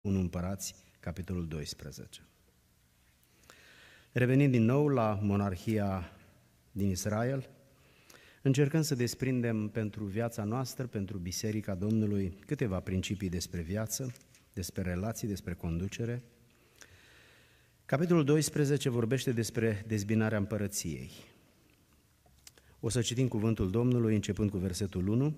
1 Împărați, capitolul 12. Revenind din nou la monarhia din Israel, încercăm să desprindem pentru viața noastră, pentru Biserica Domnului, câteva principii despre viață, despre relații, despre conducere. Capitolul 12 vorbește despre dezbinarea împărăției. O să citim cuvântul Domnului începând cu versetul 1.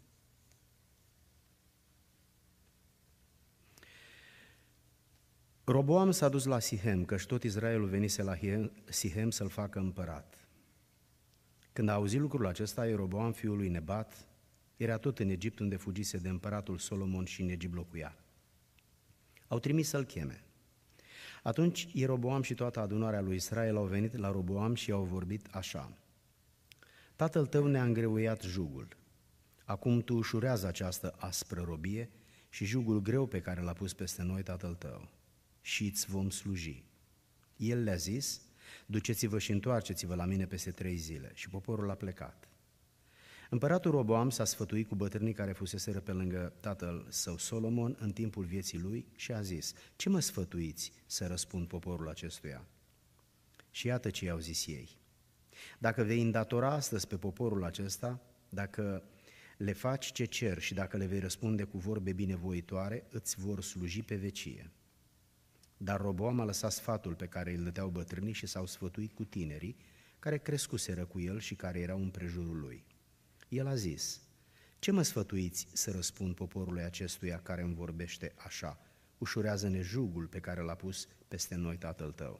Roboam s-a dus la Sihem, căci tot Israelul venise la Sihem să-l facă împărat. Când a auzit lucrul acesta, Ieroboam, fiul lui Nebat, era tot în Egipt, unde fugise de împăratul Solomon și în Egipt locuia. Au trimis să-l cheme. Atunci Ieroboam și toată adunarea lui Israel au venit la Roboam și i-au vorbit așa: Tatăl tău ne-a îngreuiat jugul. Acum tu ușurează această aspră robie și jugul greu pe care l-a pus peste noi tatăl tău și îți vom sluji. El le-a zis: duceți-vă și întoarceți-vă la mine peste 3 zile. Și poporul a plecat. Împăratul Roboam s-a sfătuit cu bătrânii care fuseseră pe lângă tatăl său Solomon în timpul vieții lui și a zis: ce mă sfătuiți să răspund poporul acestuia? Și iată ce i-au zis ei: dacă vei îndatora astăzi pe poporul acesta, dacă le faci ce cer și dacă le vei răspunde cu vorbe binevoitoare, îți vor sluji pe vecie. Dar Roboam a lăsat sfatul pe care îl dădeau bătrânii și s-au sfătuit cu tinerii care crescuseră cu el și care erau împrejurul lui. El a zis: ce mă sfătuiți să răspund poporului acestuia care îmi vorbește așa? Ușurează-ne jugul pe care l-a pus peste noi tatăl tău.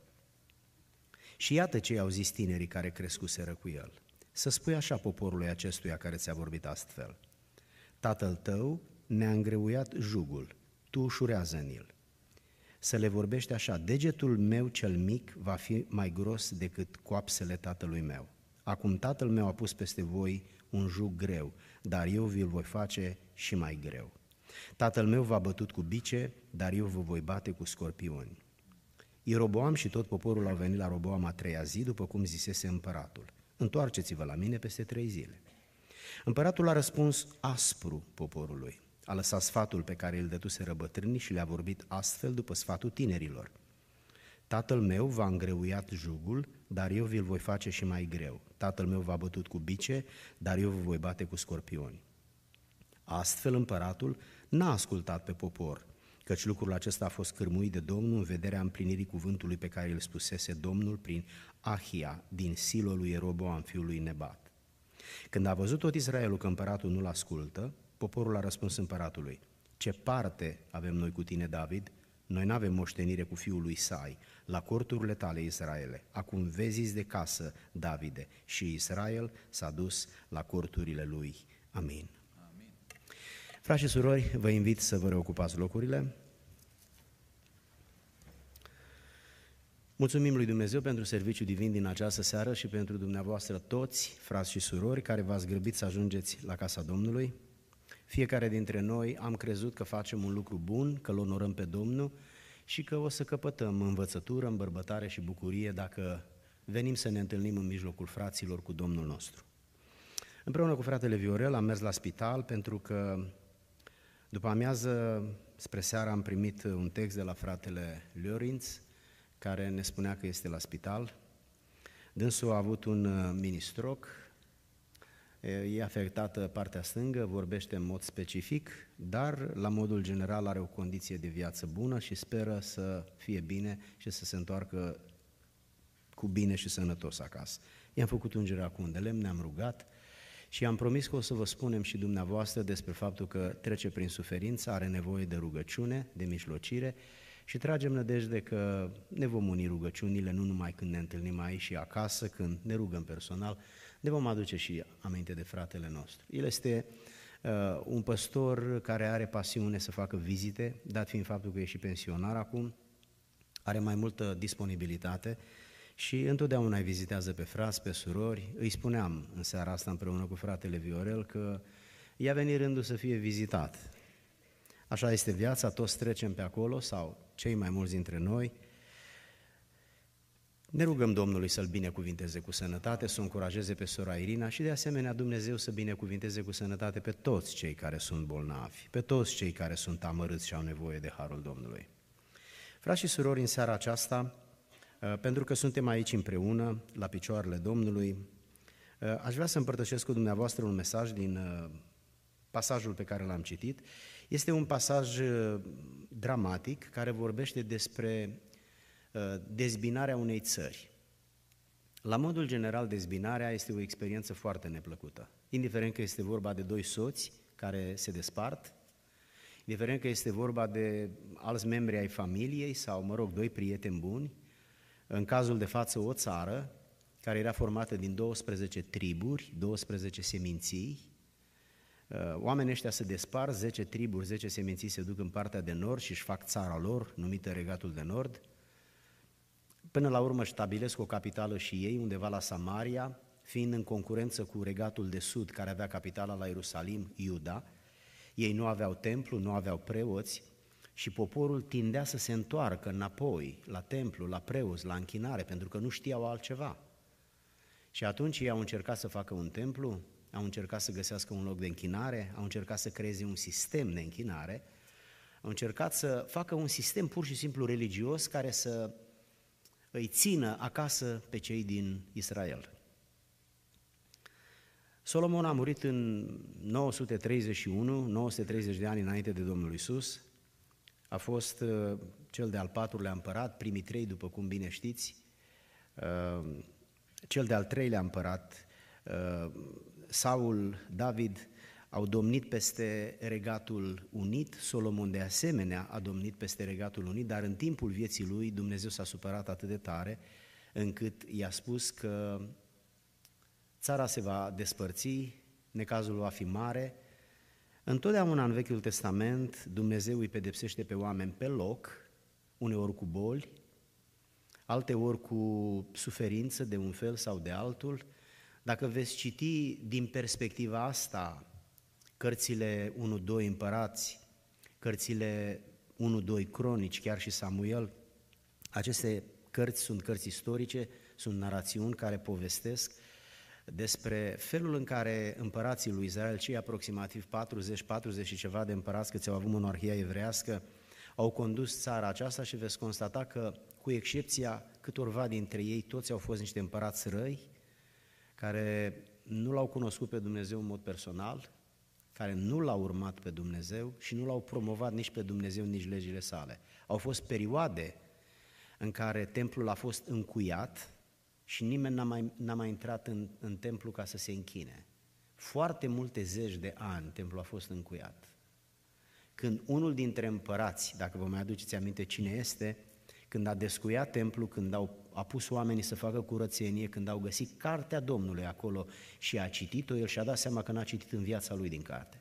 Și iată ce i-au zis tinerii care crescuseră cu el: să spui așa poporului acestuia care ți-a vorbit astfel: tatăl tău ne-a îngreuiat jugul, tu ușurează-n-l. Să le vorbește așa: degetul meu cel mic va fi mai gros decât coapsele tatălui meu. Acum tatăl meu a pus peste voi un jug greu, dar eu vi-l voi face și mai greu. Tatăl meu v-a bătut cu bice, dar eu vă voi bate cu scorpioni. Ieroboam și tot poporul au venit la Roboam a 3-a zi, după cum zisese împăratul: întoarceți-vă la mine peste 3 zile. Împăratul a răspuns aspru poporului. A lăsat sfatul pe care îl dătuseră bătrânii și le-a vorbit astfel după sfatul tinerilor: tatăl meu v-a îngreuiat jugul, dar eu vi-l voi face și mai greu. Tatăl meu v-a bătut cu bice, dar eu vă voi bate cu scorpioni. Astfel împăratul n-a ascultat pe popor, căci lucrul acesta a fost cârmuit de Domnul în vederea împlinirii cuvântului pe care îl spusese Domnul prin Ahia din Silo lui Ieroboam, fiul lui Nebat. Când a văzut tot Israelul că împăratul nu-l ascultă, poporul a răspuns împăratului: ce parte avem noi cu tine, David? Noi n-avem moștenire cu fiul lui Isai, la corturile tale, Israele. Acum vezi de casă, Davide, și Israel s-a dus la corturile lui. Amin. Amin. Frați și surori, vă invit să vă reocupați locurile. Mulțumim lui Dumnezeu pentru serviciul divin din această seară și pentru dumneavoastră toți, frați și surori, care v-ați grăbit să ajungeți la casa Domnului. Fiecare dintre noi am crezut că facem un lucru bun, că îl onorăm pe Domnul și că o să căpătăm învățătură, îmbărbătare și bucurie dacă venim să ne întâlnim în mijlocul fraților cu Domnul nostru. Împreună cu fratele Viorel am mers la spital pentru că după amiază, spre seară, am primit un text de la fratele Llorinț care ne spunea că este la spital. Dânsul a avut un mini-stroke, e afectată partea stângă, vorbește în mod specific, dar la modul general are o condiție de viață bună și speră să fie bine și să se întoarcă cu bine și sănătos acasă. I-am făcut ungerea cu un de lemn, ne-am rugat și am promis că o să vă spunem și dumneavoastră despre faptul că trece prin suferință, are nevoie de rugăciune, de mijlocire și tragem nădejde că ne vom uni rugăciunile nu numai când ne întâlnim aici și acasă, când ne rugăm personal, ne vom aduce și aminte de fratele nostru. El este un păstor care are pasiune să facă vizite, dat fiind faptul că e și pensionar acum, are mai multă disponibilitate și întotdeauna îi vizitează pe frați, pe surori. Îi spuneam în seara asta împreună cu fratele Viorel că i-a venit rândul să fie vizitat. Așa este viața, toți trecem pe acolo sau cei mai mulți dintre noi. Ne rugăm Domnului să-l binecuvinteze cu sănătate, să o încurajeze pe sora Irina și de asemenea Dumnezeu să binecuvinteze cu sănătate pe toți cei care sunt bolnavi, pe toți cei care sunt amărâți și au nevoie de harul Domnului. Frați și surori, în seara aceasta, pentru că suntem aici împreună, la picioarele Domnului, aș vrea să împărtășesc cu dumneavoastră un mesaj din pasajul pe care l-am citit. Este un pasaj dramatic care vorbește despre dezbinarea unei țări. La modul general, dezbinarea este o experiență foarte neplăcută, indiferent că este vorba de doi soți care se despart, indiferent că este vorba de alți membri ai familiei sau, doi prieteni buni, în cazul de față o țară care era formată din 12 triburi, 12 seminții. Oamenii ăștia se despart, 10 triburi, 10 seminții se duc în partea de nord și își fac țara lor, numită Regatul de Nord. Până la urmă își stabilesc o capitală și ei, undeva la Samaria, fiind în concurență cu Regatul de Sud, care avea capitala la Ierusalim, Iuda. Ei nu aveau templu, nu aveau preoți și poporul tindea să se întoarcă înapoi la templu, la preoți, la închinare, pentru că nu știau altceva. Și atunci ei au încercat să facă un templu, au încercat să găsească un loc de închinare, au încercat să creeze un sistem de închinare, au încercat să facă un sistem pur și simplu religios care să îi țină acasă pe cei din Israel. Solomon a murit în 931, 930 de ani înainte de Domnul Iisus, a fost cel de-al patrulea împărat, primii trei, după cum bine știți, cel de-al treilea împărat, Saul, David, au domnit peste Regatul Unit, Solomon de asemenea a domnit peste Regatul Unit, dar în timpul vieții lui Dumnezeu s-a supărat atât de tare încât i-a spus că țara se va despărți, necazul va fi mare. Întotdeauna în Vechiul Testament Dumnezeu îi pedepsește pe oameni pe loc, uneori cu boli, alteori cu suferință de un fel sau de altul. Dacă veți citi din perspectiva asta cărțile 1-2 Împărați, cărțile 1-2 Cronici, chiar și Samuel, aceste cărți sunt cărți istorice, sunt narațiuni care povestesc despre felul în care împărații lui Israel, cei aproximativ 40 și ceva de împărați câți au avut monarhia evreiască, au condus țara aceasta și veți constata că, cu excepția câtorva dintre ei, toți au fost niște împărați răi, care nu l-au cunoscut pe Dumnezeu în mod personal, care nu l-au urmat pe Dumnezeu și nu l-au promovat nici pe Dumnezeu, nici legile sale. Au fost perioade în care templul a fost încuiat și nimeni n-a mai intrat în templu ca să se închine. Foarte multe zeci de ani templul a fost încuiat. Când unul dintre împărați, dacă vă mai aduceți aminte cine este, când a descuiat templul, când a pus oamenii să facă curățenie, când au găsit cartea Domnului acolo și a citit-o, el și-a dat seama că n-a citit în viața lui din carte.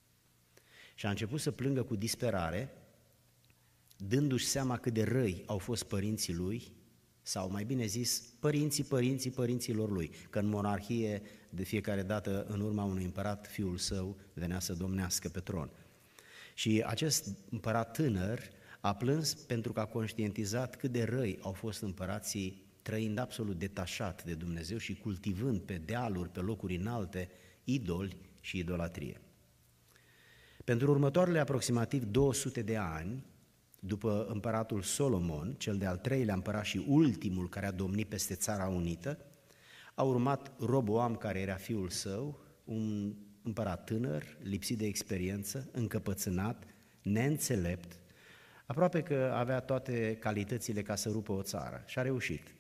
Și a început să plângă cu disperare, dându-și seama cât de răi au fost părinții lui, sau mai bine zis, părinților lui, că în monarhie de fiecare dată în urma unui împărat fiul său venea să domnească pe tron. Și acest împărat tânăr a plâns pentru că a conștientizat cât de răi au fost împărații, trăind absolut detașat de Dumnezeu și cultivând pe dealuri, pe locuri înalte, idoli și idolatrie. Pentru următoarele aproximativ 200 de ani, după împăratul Solomon, cel de-al treilea împărat și ultimul care a domnit peste Țara Unită, a urmat Roboam, care era fiul său, un împărat tânăr, lipsit de experiență, încăpățânat, neînțelept, aproape că avea toate calitățile ca să rupă o țară și a reușit.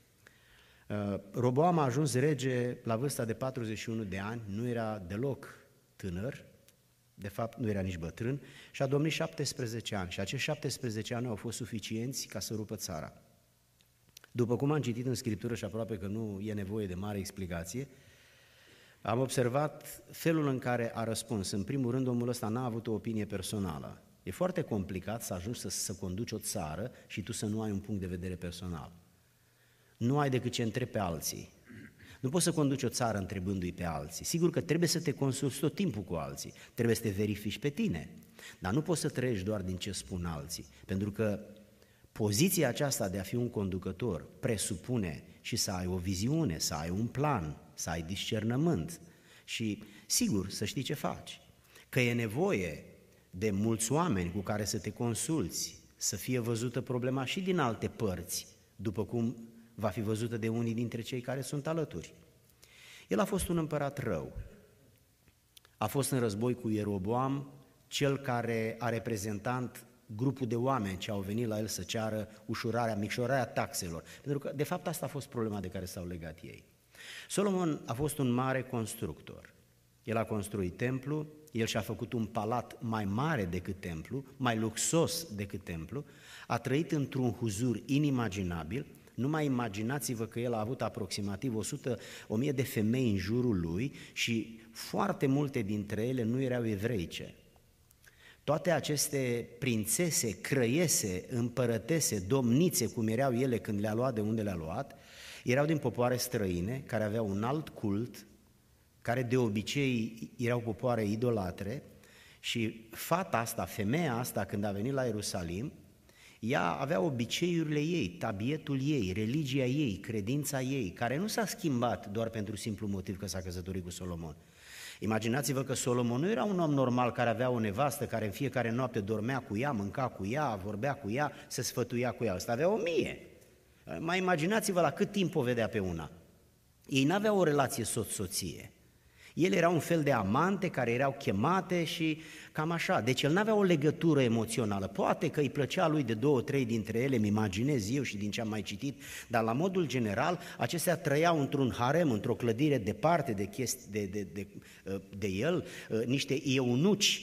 Roboam a ajuns rege la vârsta de 41 de ani, nu era deloc tânăr, de fapt nu era nici bătrân, și a domnit 17 ani și acești 17 ani au fost suficienți ca să rupă țara. După cum am citit în Scriptură și aproape că nu e nevoie de mare explicație, am observat felul în care a răspuns. În primul rând, omul ăsta n-a avut o opinie personală. E foarte complicat să ajungi să conduci o țară și tu să nu ai un punct de vedere personal. Nu ai decât ce întrebi pe alții. Nu poți să conduci o țară întrebându-i pe alții. Sigur că trebuie să te consulți tot timpul cu alții, trebuie să te verifici pe tine, dar nu poți să trăiești doar din ce spun alții, pentru că poziția aceasta de a fi un conducător presupune și să ai o viziune, să ai un plan, să ai discernământ și, sigur, să știi ce faci. Că e nevoie de mulți oameni cu care să te consulți, să fie văzută problema și din alte părți, după cum va fi văzută de unii dintre cei care sunt alături. El a fost un împărat rău. A fost în război cu Ieroboam, cel care a reprezentat grupul de oameni ce au venit la el să ceară micșorarea taxelor. Pentru că, de fapt, asta a fost problema de care s-au legat ei. Solomon a fost un mare constructor. El a construit templu, el și-a făcut un palat mai mare decât templu, mai luxos decât templu, a trăit într-un huzur inimaginabil. Numai imaginați-vă că el a avut aproximativ 1000 de femei în jurul lui și foarte multe dintre ele nu erau evreice. Toate aceste prințese, crăiese, împărătese, domnițe, cum erau ele când le-a luat de unde le-a luat, erau din popoare străine, care aveau un alt cult, care de obicei erau popoare idolatre și fata asta, femeia asta, când a venit la Ierusalim, ea avea obiceiurile ei, tabietul ei, religia ei, credința ei, care nu s-a schimbat doar pentru simplu motiv că s-a căsătorit cu Solomon. Imaginați-vă că Solomon nu era un om normal care avea o nevastă care în fiecare noapte dormea cu ea, mânca cu ea, vorbea cu ea, se sfătuia cu ea. Ăsta avea 1000. Mai imaginați-vă la cât timp o vedea pe una. Ei n-aveau o relație soț-soție. El era un fel de amante care erau chemate și cam așa. Deci el n-avea o legătură emoțională. Poate că îi plăcea lui de 2-3 dintre ele, îmi imaginez eu și din ce am mai citit, dar la modul general acestea trăiau într-un harem, într-o clădire departe de el, niște eunuci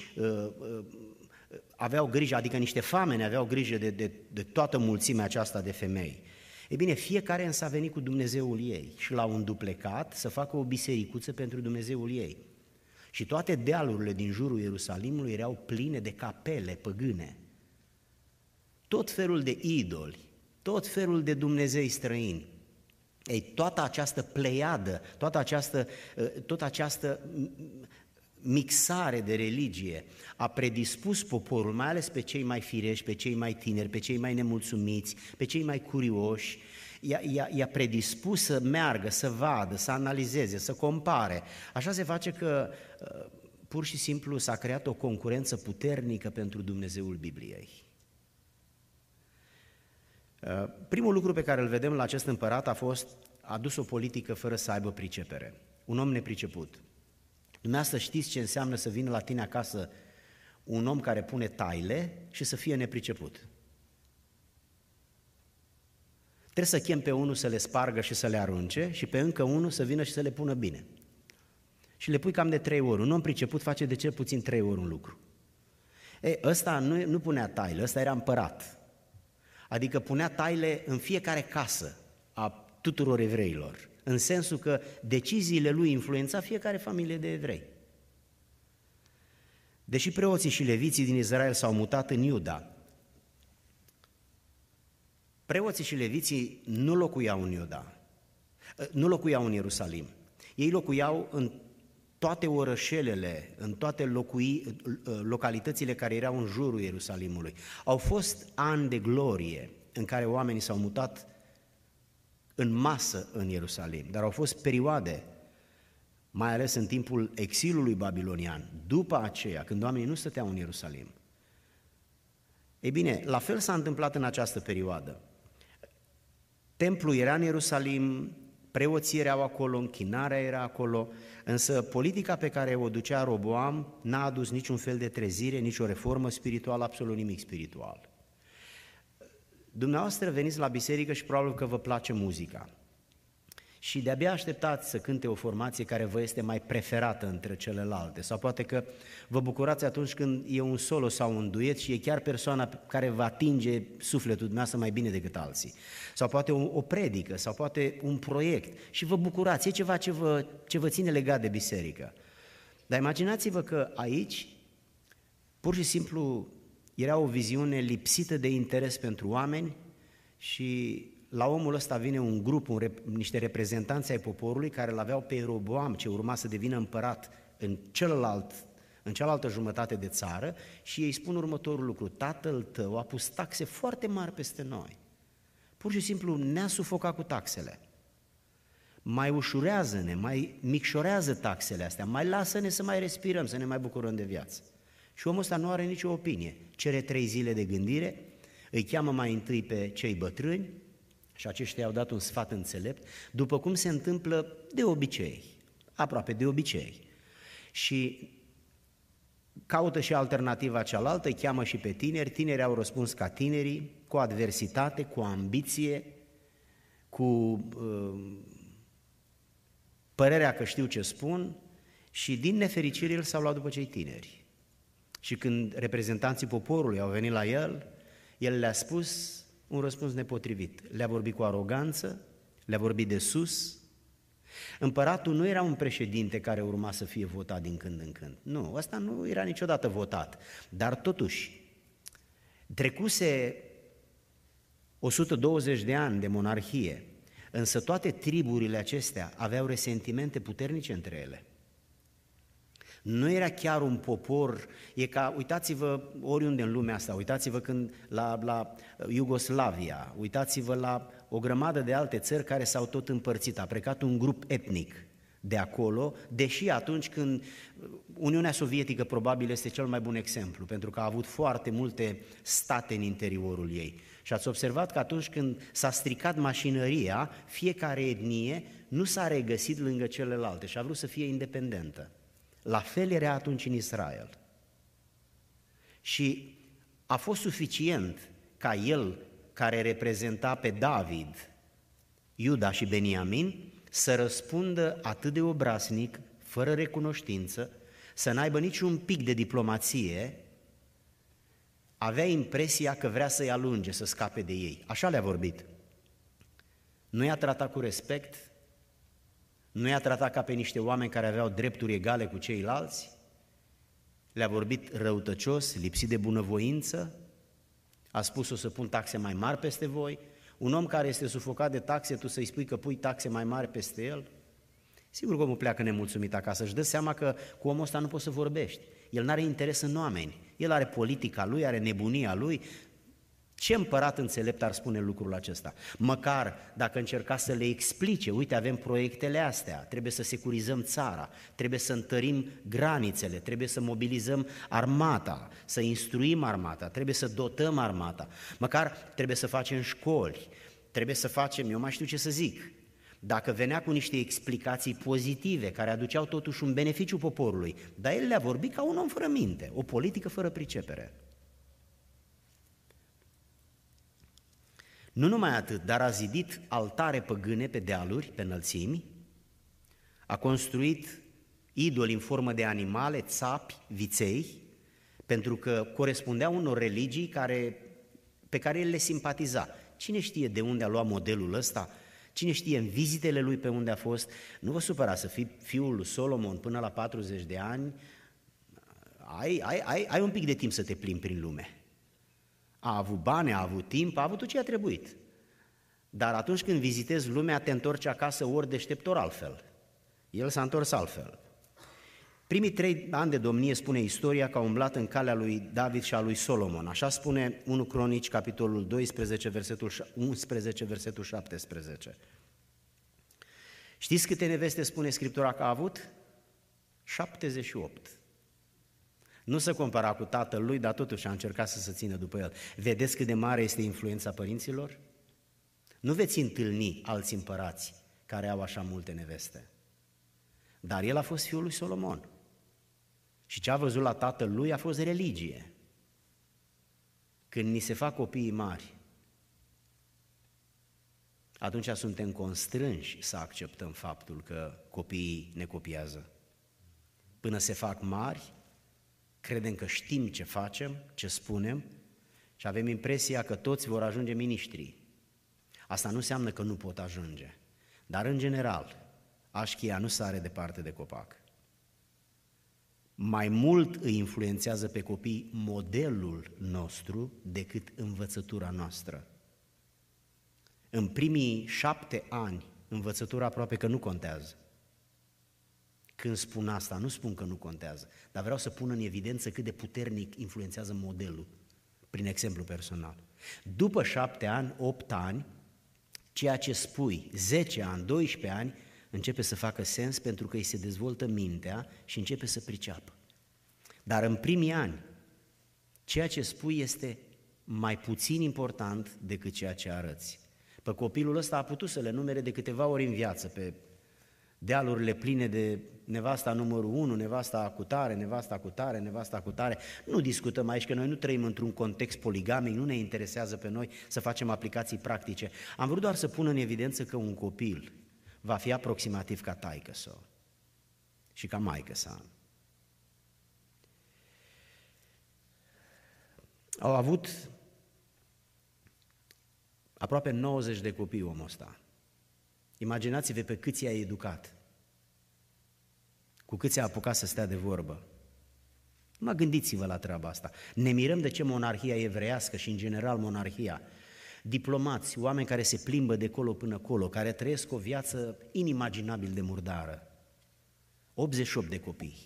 aveau grijă, adică niște fameni aveau grijă de toată mulțimea aceasta de femei. Ei bine, fiecare însă a venit cu Dumnezeul ei și l-au înduplecat să facă o bisericuță pentru Dumnezeul ei. Și toate dealurile din jurul Ierusalimului erau pline de capele păgâne. Tot felul de idoli, tot felul de dumnezei străini. Ei, toată această pleiadă, toată această mixare de religie a predispus poporul, mai ales pe cei mai firești, pe cei mai tineri, pe cei mai nemulțumiți, pe cei mai curioși, i-a predispus să meargă, să vadă, să analizeze, să compare. Așa se face că pur și simplu s-a creat o concurență puternică pentru Dumnezeul Bibliei. Primul lucru pe care îl vedem la acest împărat a dus o politică fără să aibă pricepere. Un om nepriceput. Dumneavoastră știți ce înseamnă să vină la tine acasă un om care pune taile și să fie nepriceput. Trebuie să chem pe unul să le spargă și să le arunce și pe încă unul să vină și să le pună bine. Și le pui cam de 3 ori. Un om priceput face de cel puțin 3 ori un lucru. Ăsta nu punea taile, ăsta era împărat. Adică punea taile în fiecare casă a tuturor evreilor, în sensul că deciziile lui influența fiecare familie de evrei. Deși preoții și leviții din Israel s-au mutat în Iuda, preoții și leviții nu locuiau în Iuda, nu locuiau în Ierusalim. Ei locuiau în toate orășelele, în toate localitățile care erau în jurul Ierusalimului. Au fost ani de glorie în care oamenii s-au mutat în masă în Ierusalim, dar au fost perioade, mai ales în timpul exilului babilonian, după aceea, când oamenii nu stăteau în Ierusalim. Ei bine, la fel s-a întâmplat în această perioadă. Templul era în Ierusalim, preoții erau acolo, închinarea era acolo, însă politica pe care o ducea Roboam n-a adus niciun fel de trezire, nicio reformă spirituală, absolut nimic spiritual. Dumneavoastră veniți la biserică și probabil că vă place muzica și de-abia așteptați să cânte o formație care vă este mai preferată între celelalte sau poate că vă bucurați atunci când e un solo sau un duet și e chiar persoana care vă atinge sufletul dumneavoastră mai bine decât alții sau poate o predică sau poate un proiect și vă bucurați, e ceva ce vă ține legat de biserică. Dar imaginați-vă că aici pur și simplu era o viziune lipsită de interes pentru oameni și la omul ăsta vine un grup, niște reprezentanți ai poporului care îl aveau pe Ieroboam, ce urma să devină împărat în în cealaltă jumătate de țară, și ei spun următorul lucru: tatăl tău a pus taxe foarte mari peste noi. Pur și simplu ne-a sufocat cu taxele. Mai ușurează-ne, mai micșorează taxele astea, mai lasă-ne să mai respirăm, să ne mai bucurăm de viață. Și omul ăsta nu are nicio opinie. Cere 3 zile de gândire, îi cheamă mai întâi pe cei bătrâni și aceștia i-au dat un sfat înțelept, după cum se întâmplă de obicei, aproape de obicei. Și caută și alternativa cealaltă, îi cheamă și pe tineri, tinerii au răspuns ca tinerii, cu adversitate, cu ambiție, cu părerea că știu ce spun, și din nefericire el s-au luat după cei tineri. Și când reprezentanții poporului au venit la el, el le-a spus un răspuns nepotrivit. Le-a vorbit cu aroganță, le-a vorbit de sus. Împăratul nu era un președinte care urma să fie votat din când în când. Nu, ăsta nu era niciodată votat. Dar totuși, trecuse 120 de ani de monarhie, însă toate triburile acestea aveau resentimente puternice între ele. Nu era chiar un popor, e ca, uitați-vă oriunde în lumea asta, uitați-vă când la Iugoslavia, uitați-vă la o grămadă de alte țări care s-au tot împărțit, a plecat un grup etnic de acolo, deși atunci când Uniunea Sovietică probabil este cel mai bun exemplu, pentru că a avut foarte multe state în interiorul ei. Și ați observat că atunci când s-a stricat mașinăria, fiecare etnie nu s-a regăsit lângă celelalte și a vrut să fie independentă. La fel era atunci în Israel. Și a fost suficient ca el, care reprezenta pe David, Iuda și Beniamin, să răspundă atât de obraznic, fără recunoștință, să n-aibă niciun pic de diplomație. Avea impresia că vrea să-i alunge, să scape de ei. Așa le-a vorbit. Nu i-a tratat cu respect, nu i-a tratat ca pe niște oameni care aveau drepturi egale cu ceilalți, le-a vorbit răutăcios, lipsit de bunăvoință, a spus: o să pun taxe mai mari peste voi. Un om care este sufocat de taxe, tu să-i spui că pui taxe mai mari peste el? Sigur că omul pleacă nemulțumit acasă, își dă seama că cu omul ăsta nu poți să vorbești. El nu are interes în oameni, el are politica lui, are nebunia lui. Ce împărat înțelept ar spune lucrul acesta? Măcar dacă încerca să le explice: uite, avem proiectele astea, trebuie să securizăm țara, trebuie să întărim granițele, trebuie să mobilizăm armata, să instruim armata, trebuie să dotăm armata, măcar trebuie să facem școli, trebuie să facem, eu mai știu ce să zic. Dacă venea cu niște explicații pozitive, care aduceau totuși un beneficiu poporului, dar el le-a vorbit ca un om fără minte, o politică fără pricepere. Nu numai atât, dar a zidit altare păgâne pe dealuri, pe înălțimi, a construit idoli în formă de animale, țapi, viței, pentru că corespundeau unor religii pe care el le simpatiza. Cine știe de unde a luat modelul ăsta? Cine știe în vizitele lui pe unde a fost? Nu vă supărați să fii fiul lui Solomon până la 40 de ani, ai un pic de timp să te plimbi prin lume. A avut bani, a avut timp, a avut tot ce a trebuit. Dar atunci când vizitezi lumea, te întorci acasă ori deștept, ori altfel. El s-a întors altfel. Primii 3 ani de domnie, spune istoria, că a umblat în calea lui David și a lui Solomon. Așa spune 1 Cronici, capitolul 12, versetul 11, versetul 17. Știți câte neveste spune Scriptura că a avut? 78. Nu se compara cu tatăl lui, dar totuși a încercat să se țină după el. Vedeți cât de mare este influența părinților? Nu veți întâlni alți împărați care au așa multe neveste. Dar el a fost fiul lui Solomon. Și ce a văzut la tatăl lui a fost religie. Când ni se fac copiii mari, atunci suntem constrânși să acceptăm faptul că copiii ne copiază. Până se fac mari, credem că știm ce facem, ce spunem și avem impresia că toți vor ajunge miniștri. Asta nu înseamnă că nu pot ajunge, dar în general, așchia nu sare departe de copac. Mai mult îi influențează pe copii modelul nostru decât învățătura noastră. În primii 7 ani, învățătura aproape că nu contează. Când spun asta, nu spun că nu contează, dar vreau să pun în evidență cât de puternic influențează modelul, prin exemplu personal. După 7 ani, 8 ani, ceea ce spui, 10 ani, 12 ani, începe să facă sens pentru că îi se dezvoltă mintea și începe să priceapă. Dar în primii ani, ceea ce spui este mai puțin important decât ceea ce arăți. Pe copilul ăsta a putut să le numere de câteva ori în viață, pe dealurile pline de nevasta numărul 1, nevasta cu tare, nevasta cu tare, nevasta cu tare. Nu discutăm aici că noi nu trăim într-un context poligamic, nu ne interesează pe noi să facem aplicații practice. Am vrut doar să pun în evidență că un copil va fi aproximativ ca taică-său și ca maică-sa. Au avut aproape 90 de copii omul ăsta. Imaginați-vă pe câți i-a educat, cu câți a apucat să stea de vorbă. Mă gândiți-vă la treaba asta. Ne mirăm de ce monarhia evreiască și în general monarhia, diplomați, oameni care se plimbă de colo până colo, care trăiesc o viață inimaginabil de murdară. 88 de copii.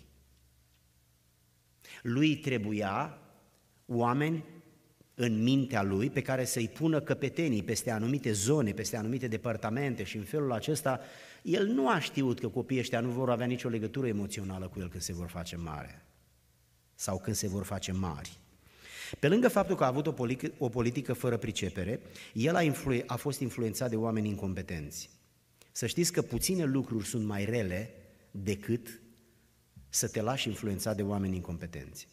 Lui trebuia oameni în mintea lui pe care să-i pună căpetenii peste anumite zone, peste anumite departamente și în felul acesta el nu a știut că copiii ăștia nu vor avea nicio legătură emoțională cu el când se vor face mare sau când se vor face mari. Pe lângă faptul că a avut o politică fără pricepere, el a fost influențat de oameni incompetenți. Să știți că puține lucruri sunt mai rele decât să te lași influențat de oameni incompetenți.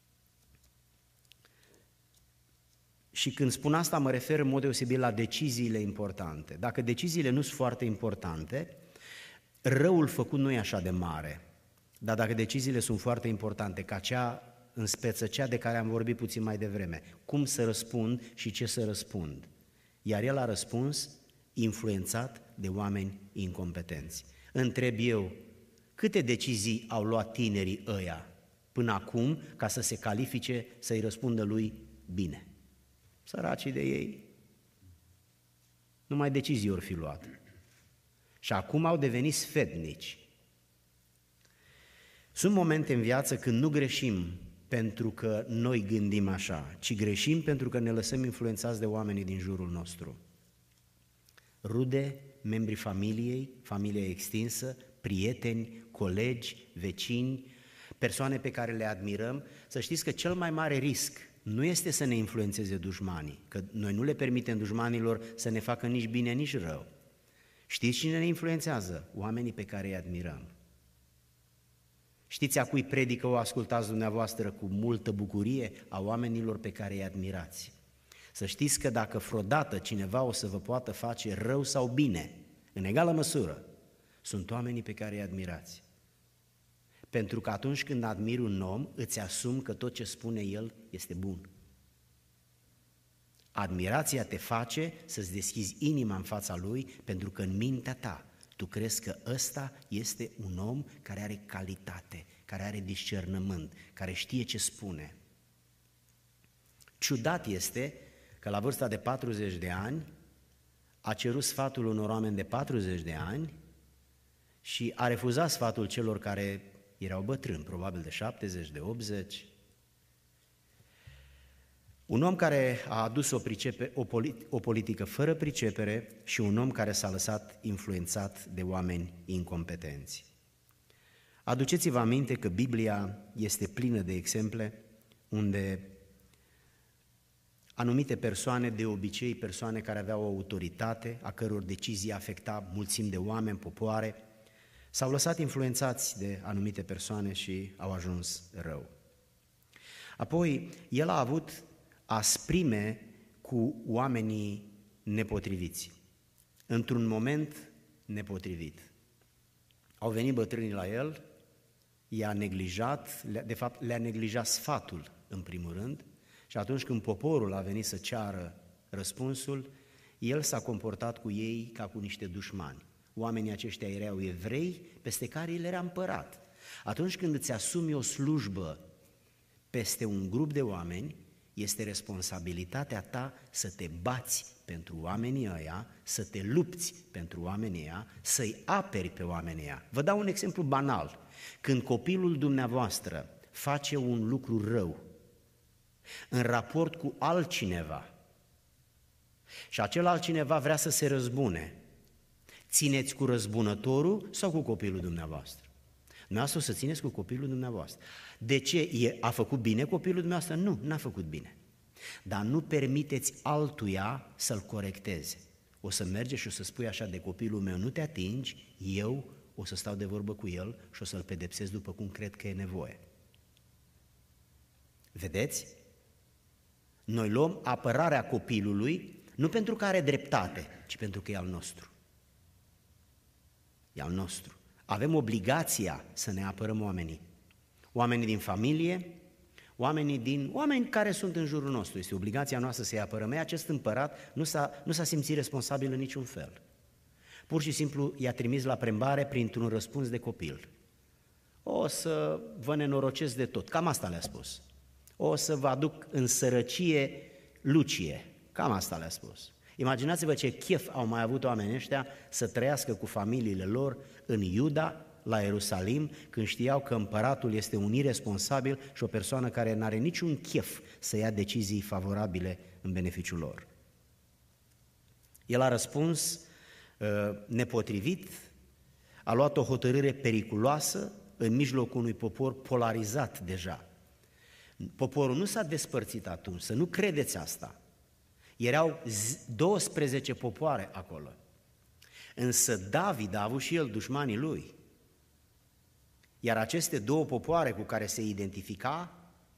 Și când spun asta, mă refer în mod deosebit la deciziile importante. Dacă deciziile nu sunt foarte importante, răul făcut nu e așa de mare. Dar dacă deciziile sunt foarte importante, ca cea în speță, cea de care am vorbit puțin mai devreme, cum să răspund și ce să răspund. Iar el a răspuns influențat de oameni incompetenți. Întreb eu, câte decizii au luat tinerii ăia până acum ca să se califice să-i răspundă lui bine? Săracii de ei. Numai decizii ori fi luat. Și acum au devenit sfetnici. Sunt momente în viață când nu greșim pentru că noi gândim așa, ci greșim pentru că ne lăsăm influențați de oamenii din jurul nostru. Rude, membrii familiei, familia extinsă, prieteni, colegi, vecini, persoane pe care le admirăm. Să știți că cel mai mare risc nu este să ne influențeze dușmanii, că noi nu le permitem dușmanilor să ne facă nici bine, nici rău. Știți cine ne influențează? Oamenii pe care îi admirăm. Știți a cui predică o ascultați dumneavoastră cu multă bucurie? A oamenilor pe care îi admirați. Să știți că dacă vreodată cineva o să vă poată face rău sau bine, în egală măsură, sunt oamenii pe care îi admirați. Pentru că atunci când admiri un om, îți asumi că tot ce spune el este bun. Admirația te face să-ți deschizi inima în fața lui, pentru că în mintea ta tu crezi că ăsta este un om care are calitate, care are discernământ, care știe ce spune. Ciudat este că la vârsta de 40 de ani a cerut sfatul unor oameni de 40 de ani și a refuzat sfatul celor care erau bătrâni, probabil de 70, de 80. Un om care a adus o politică fără pricepere și un om care s-a lăsat influențat de oameni incompetenți. Aduceți-vă aminte că Biblia este plină de exemple unde anumite persoane, de obicei persoane care aveau o autoritate, a căror decizii afecta mulțimi de oameni, popoare, s-au lăsat influențați de anumite persoane și au ajuns rău. Apoi, el a avut asprime cu oamenii nepotriviți, într-un moment nepotrivit. Au venit bătrânii la el, i-a neglijat, de fapt le-a neglijat sfatul în primul rând, și atunci când poporul a venit să ceară răspunsul, el s-a comportat cu ei ca cu niște dușmani. Oamenii aceștia erau evrei peste care el era împărat. Atunci când îți asumi o slujbă peste un grup de oameni, Este responsabilitatea ta să te bați pentru oamenii ăia, să te lupți pentru oamenii ăia, să-i aperi pe oamenii ăia. Vă dau un exemplu banal. Când copilul dumneavoastră face un lucru rău în raport cu altcineva și acel altcineva vrea să se răzbune, țineți cu răzbunătorul sau cu copilul dumneavoastră? Dumneavoastră o să țineți cu copilul dumneavoastră. De ce? A făcut bine copilul dumneavoastră? Nu, n-a făcut bine. Dar nu permiteți altuia să-l corecteze. O să merge și o să spui așa de copilul meu, nu te atingi, eu o să stau de vorbă cu el și o să-l pedepsez după cum cred că e nevoie. Vedeți? Noi luăm apărarea copilului nu pentru că are dreptate, ci pentru că e al nostru. E al nostru. Avem obligația să ne apărăm oamenii. Oamenii din familie, oameni care sunt în jurul nostru. Este obligația noastră să-i apărăm. Acest împărat nu s-a simțit responsabil în niciun fel. Pur și simplu i-a trimis la prembare printr-un răspuns de copil. O să vă nenorocesc de tot. Cam asta le-a spus. O să vă aduc în sărăcie Lucie. Cam asta le-a spus. Imaginați-vă ce chef au mai avut oamenii ăștia să trăiască cu familiile lor în Iuda, la Ierusalim, când știau că împăratul este un iresponsabil și o persoană care n-are niciun chef să ia decizii favorabile în beneficiul lor. El a răspuns nepotrivit, a luat o hotărâre periculoasă în mijlocul unui popor polarizat deja. Poporul nu s-a despărțit atunci, să nu credeți asta. Erau 12 popoare acolo. Însă David a avut și el dușmanii lui. Iar aceste două popoare cu care se identifica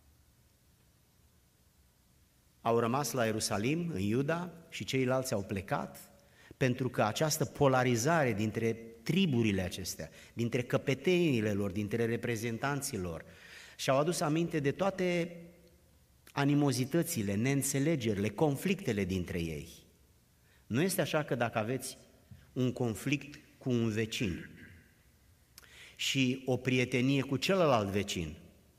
au rămas la Ierusalim, în Iuda, și ceilalți au plecat, pentru că această polarizare dintre triburile acestea, dintre căpetenile lor, dintre reprezentanții lor, și-au adus aminte de toate animozitățile, neînțelegerile, conflictele dintre ei. Nu este așa că dacă aveți un conflict cu un vecin și o prietenie cu celălalt vecin,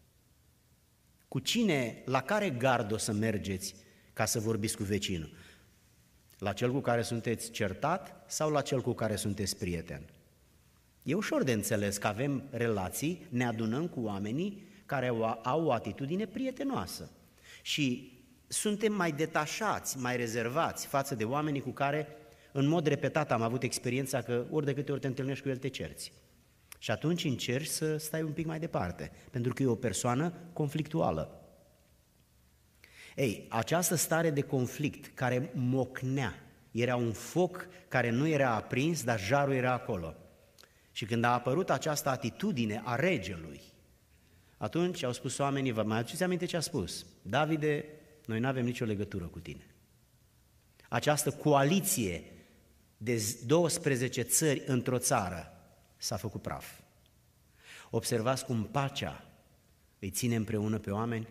la care gard o să mergeți ca să vorbiți cu vecinul? La cel cu care sunteți certat sau la cel cu care sunteți prieten? E ușor de înțeles că avem relații, ne adunăm cu oamenii care au o atitudine prietenoasă și suntem mai detașați, mai rezervați față de oamenii cu care în mod repetat am avut experiența că ori de câte ori te întâlnești cu el te cerți. Și atunci încerci să stai un pic mai departe, pentru că e o persoană conflictuală. Ei, această stare de conflict care mocnea, era un foc care nu era aprins, dar jarul era acolo. Și când a apărut această atitudine a regelui, atunci au spus oamenii, vă mai aduceți aminte ce a spus? Davide, noi nu avem nicio legătură cu tine. Această coaliție de 12 țări într-o țară s-a făcut praf. Observați cum pacea îi ține împreună pe oameni.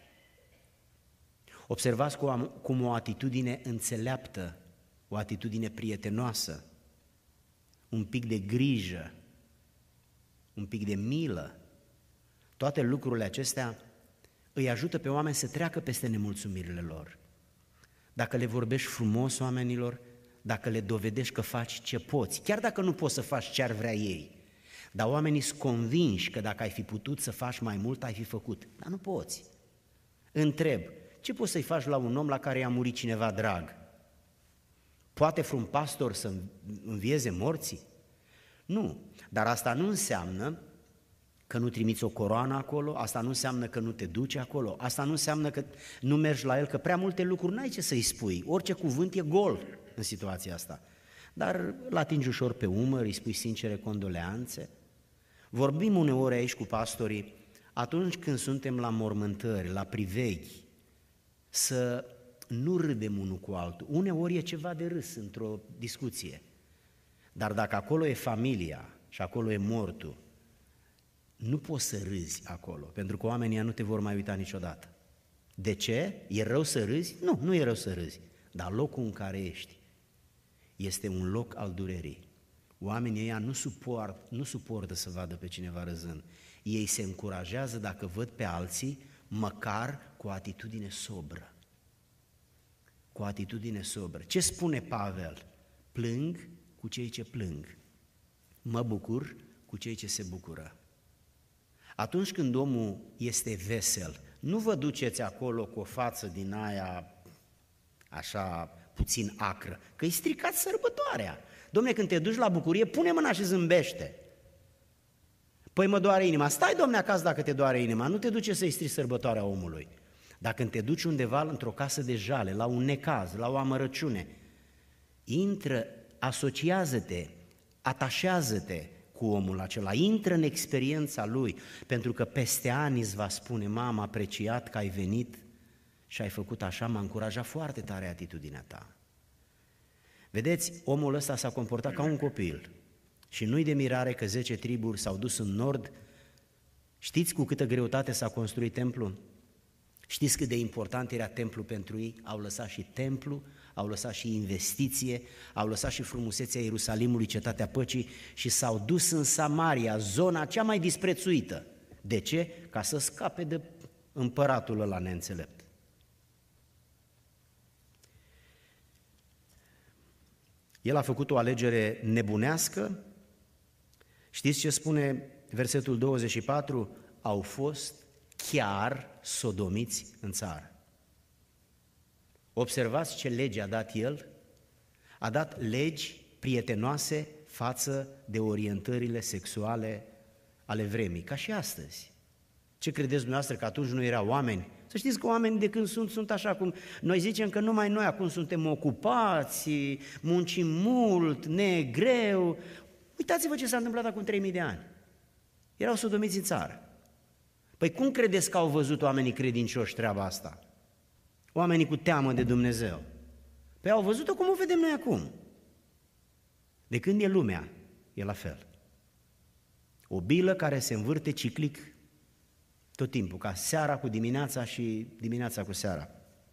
Observați cum o atitudine înțeleaptă, o atitudine prietenoasă, un pic de grijă, un pic de milă, toate lucrurile acestea îi ajută pe oameni să treacă peste nemulțumirile lor. Dacă le vorbești frumos oamenilor, dacă le dovedești că faci ce poți, chiar dacă nu poți să faci ce ar vrea ei, dar oamenii sunt convinși că dacă ai fi putut să faci mai mult, ai fi făcut, dar nu poți. Întreb, ce poți să-i faci la un om la care i-a murit cineva drag? Poate vreun pastor să învieze morții? Nu, dar asta nu înseamnă că nu trimiți o coroană acolo, asta nu înseamnă că nu te duci acolo, asta nu înseamnă că nu mergi la el, că prea multe lucruri n-ai ce să-i spui, orice cuvânt e gol în situația asta. Dar îl atingi ușor pe umăr, îi spui sincere condoleanțe. Vorbim uneori aici cu pastorii, atunci când suntem la mormântări, la priveghi, să nu râdem unul cu altul. Uneori e ceva de râs într-o discuție, dar dacă acolo e familia și acolo e mortul, nu poți să râzi acolo, pentru că oamenii nu te vor mai uita niciodată. De ce? E rău să râzi? Nu, nu e rău să râzi, dar locul în care ești este un loc al durerii. Oamenii ăia nu suportă să vadă pe cineva râzând. Ei se încurajează dacă văd pe alții măcar cu o atitudine sobră. Cu o atitudine sobră. Ce spune Pavel? Plâng cu cei ce plâng. Mă bucur cu cei ce se bucură. Atunci când omul este vesel, nu vă duceți acolo cu o față din aia așa puțin acră, că îi stricați sărbătoarea. Dom'le, când te duci la bucurie, pune mâna și zâmbește. Păi mă doare inima. Stai, dom'le, acasă dacă te doare inima, nu te duce să-i strici sărbătoarea omului. Dar când te duci undeva într-o casă de jale, la un necaz, la o amărăciune, intră, asociază-te, atașează-te cu omul acela, intră în experiența lui, pentru că peste ani îți va spune: m-am apreciat că ai venit și ai făcut așa, m-a încurajat foarte tare atitudinea ta. Vedeți, omul ăsta s-a comportat ca un copil și nu-i de mirare că 10 triburi s-au dus în nord. Știți cu câtă greutate s-a construit templul? Știți cât de important era templul pentru ei? Au lăsat și templu, au lăsat și investiție, au lăsat și frumusețea Ierusalimului, cetatea păcii, și s-au dus în Samaria, zona cea mai disprețuită. De ce? Ca să scape de împăratul ăla neînțelept. El a făcut o alegere nebunească. Știți ce spune versetul 24? Au fost chiar sodomiți în țară. Observați ce lege a dat el? A dat legi prietenoase față de orientările sexuale ale vremii, ca și astăzi. Ce credeți dumneavoastră, că atunci nu erau oameni? Să știți că oamenii de când sunt așa cum noi zicem că numai noi acum suntem ocupați, muncim mult, ne e greu. Uitați-vă ce s-a întâmplat acum 3000 de ani. Erau sodomiți în țară. Păi cum credeți că au văzut oamenii credincioși treaba asta? Oamenii cu teamă de Dumnezeu. Păi au văzut-o cum o vedem noi acum. De când e lumea, e la fel. O bilă care se învârte ciclic tot timpul, ca seara cu dimineața și dimineața cu seara.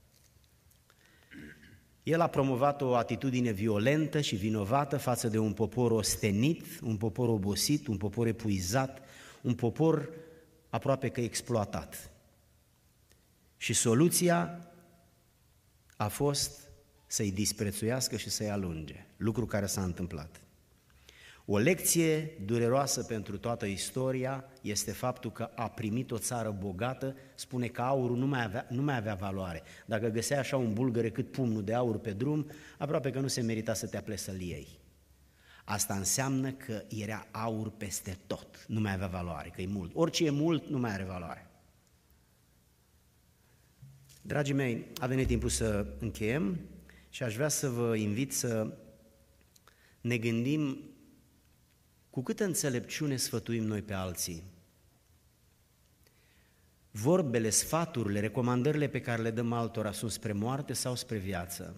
El a promovat o atitudine violentă și vinovată față de un popor ostenit, un popor obosit, un popor epuizat, un popor aproape că exploatat. Și soluția a fost să-i disprețuiască și să-i alunge, lucru care s-a întâmplat. O lecție dureroasă pentru toată istoria este faptul că a primit o țară bogată, spune că aurul nu mai avea valoare. Dacă găsea așa un bulgăre cât pumnul de aur pe drum, aproape că nu se merita să te apleci să-l iei. Asta înseamnă că era aur peste tot, nu mai avea valoare, că e mult. Orice e mult, nu mai are valoare. Dragii mei, a venit timpul să încheiem și aș vrea să vă invit să ne gândim cu câtă înțelepciune sfătuim noi pe alții. Vorbele, sfaturile, recomandările pe care le dăm altora sunt spre moarte sau spre viață?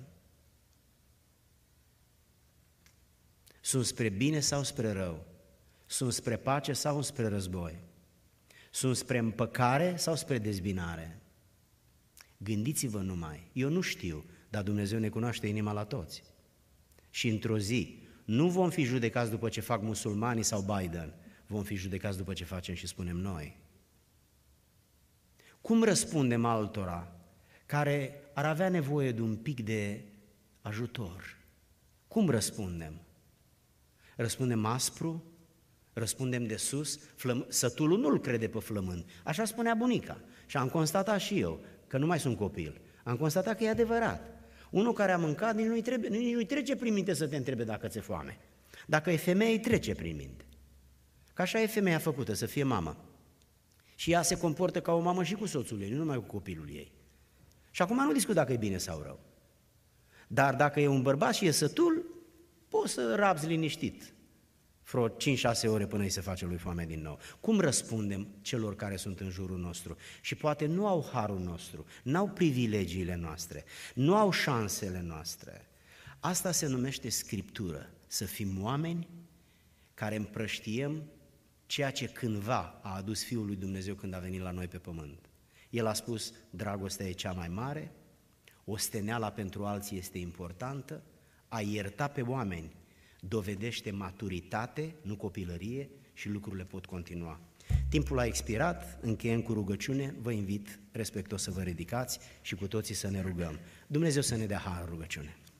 Sunt spre bine sau spre rău? Sunt spre pace sau spre război? Sunt spre împăcare sau spre dezbinare? Gândiți-vă numai, eu nu știu, dar Dumnezeu ne cunoaște inima la toți. Și într-o zi nu vom fi judecați după ce fac musulmanii sau Biden, vom fi judecați după ce facem și spunem noi. Cum răspundem altora care ar avea nevoie de un pic de ajutor? Cum răspundem? Răspundem aspru? Răspundem de sus? Sătulul nu-l crede pe flămând. Așa spunea bunica. Și am constatat și eu, că nu mai sunt copil. Am constatat că e adevărat. Unul care a mâncat, nici nu-i trece prin minte să te întrebe dacă ți-e foame. Dacă e femeie, îi trece prin minte. Că așa e femeia făcută, să fie mamă. Și ea se comportă ca o mamă și cu soțul ei, nu numai cu copilul ei. Și acum nu discut dacă e bine sau rău. Dar dacă e un bărbat și e sătul, poți să rabzi liniștit vreo 5-6 ore până îi se face lui foame din nou. Cum răspundem celor care sunt în jurul nostru? Și poate nu au harul nostru, n-au privilegiile noastre, nu au șansele noastre. Asta se numește Scriptură, să fim oameni care împrăștiem ceea ce cândva a adus Fiul lui Dumnezeu când a venit la noi pe pământ. El a spus, dragostea e cea mai mare, osteneala pentru alții este importantă, a ierta pe oameni dovedește maturitate, nu copilărie, și lucrurile pot continua. Timpul a expirat, încheiem cu rugăciune, vă invit respectos să vă ridicați și cu toții să ne rugăm. Dumnezeu să ne dea har în rugăciune.